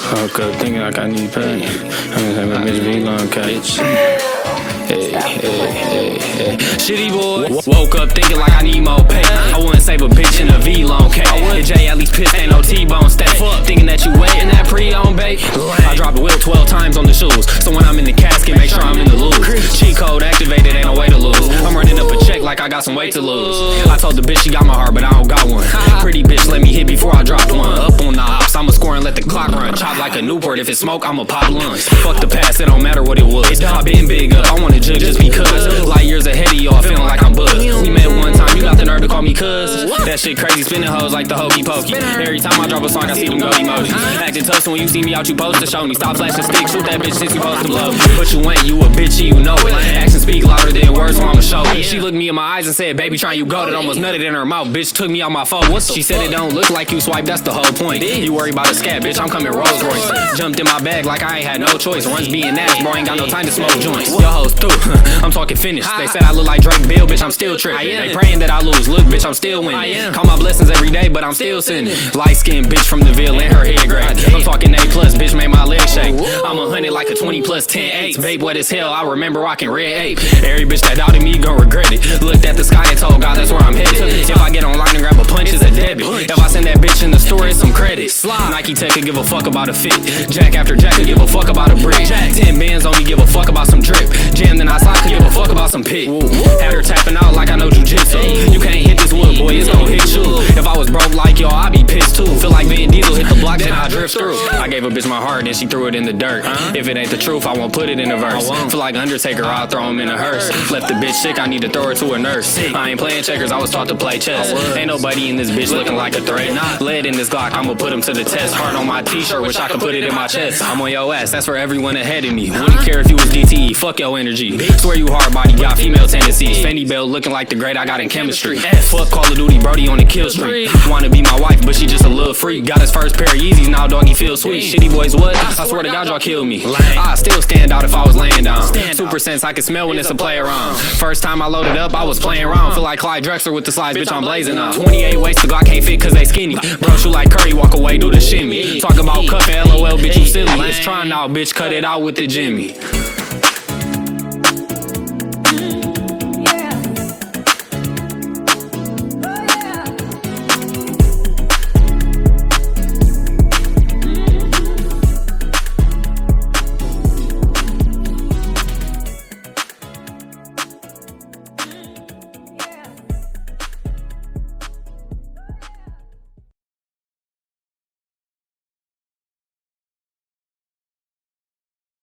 Woke up thinking like I need pain. I'm gonna have a bitch be long catch. Hey. Shitty boy. Woke up thinking like I need more pay. I wouldn't save a bitch in a V-long K. The J at least pissed, ain't no T-bone stay. Thinking that you waiting that pre-on bait. I dropped the wheel 12 times on the shoes. So when I'm in the casket, make sure I'm in the loop. Cheat code activated, ain't no way to lose. I'm running up a check like I got some weight to lose. I told the bitch she got my heart, but I don't got one. Pretty bitch, let me hit before I dropped one. Up on the ops, I'ma score and let the clock run. Chop like a Newport, if it's smoke, I'ma pop lunch. Fuck the past, it don't matter what it was. I been big up, I wanna judge just because. Light years ahead of y'all, feeling like I'm buzzed. We met one time, you got the nerve to call me cuz. That shit crazy, spinning hoes like the hokey pokey. Every time I drop a song, I see them go emojis. Acting tough, so when you see me out, you post to show me. Stop flashing sticks, shoot that bitch since you supposed to blow. But you ain't, you a bitch, you know it. Actions speak louder than words, so I'ma show it. She looked me in my eyes and said, baby, try you go. That almost nutted in her mouth, bitch, took me out my phone. She said it don't look like you swipe, that's the whole point. You worry about a scat, bitch, I'm coming Rolls Royce. Jumped in my bag like I ain't had no choice. Runs being ass, bro, ain't got no time to smoke joints. Your hoes through, I'm talking finished. They said I look like Drake Bill, bitch, I'm still tripping. They praying that I lose, look, bitch, I'm still winning. Call my blessings every day, but I'm still sinning. Light skinned bitch from the Ville in her head grade. I'm talking A+, bitch, made my legs shake. I'm 100 like a 20 plus 10 8s. Babe, wet as hell, I remember rocking red 8. Every bitch that doubted me gon' regret it. Looked at the sky and told God that's where I'm headed. If I get online and grab a punch, it's a debit. If I send that bitch in the store, it's some credit. Nike Tech could give a fuck about a fit. Jack after Jack could give a fuck about a brick. 10 bands on me, give a fuck about some drip. Jammed in outside, could give a fuck about some pit. Had her tapping out like I know jujitsu. You can't hit this wood, boy, it's gon' hit you. If I was broke like y'all, I'd be pissed too. Feel like Van Diesel hit the block, then I drift through. I gave a bitch my heart, then she threw it in the dirt. If it ain't the truth, I won't put it in a verse. Feel like Undertaker, I'll throw him in a hearse. Left the bitch sick, I need to throw her to a nurse. I ain't playing checkers, I was taught to play chess. Ain't nobody in this bitch looking like a threat. Lead in this Glock, I'ma put him to the test. Heart on my t-shirt, wish I could put it in my chest. I'm on your ass, that's for everyone ahead of me. Wouldn't care if you was DTE, fuck your energy. Swear you hard body, got female tendencies. Fendi Bell looking like the grade I got in chemistry. Fuck Call of Duty, Brody on the kill streak. Wanna be my wife, but she just a little freak. Got his first pair of Yeezys, now doggy feel sweet. Shitty boys what? I swear to God y'all kill me. I still stand out if I was laying down. Super sense, I can smell when it's a play around. First time I loaded up, I was playing around. Feel like Clyde Drexler with the slides, bitch, I'm blazing up. 28 waist, the Glock can't fit cause they skinny. Bro, shoot like Curry, walk away, do the shimmy. Talk about cuffing, LOL, bitch, you silly. It's trying now, bitch, cut it out with the Jimmy.